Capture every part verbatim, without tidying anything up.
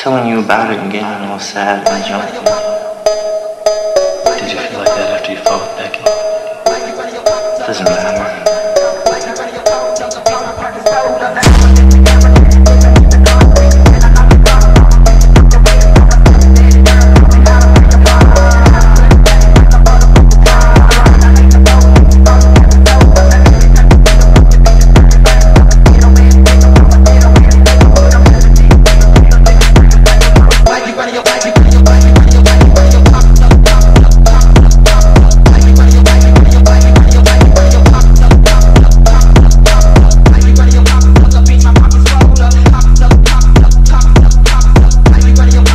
telling you about it and getting all sad and jumpy. Did you feel like that after you fought with Becky? Doesn't matter.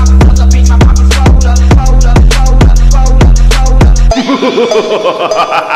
Ha ha ha ha!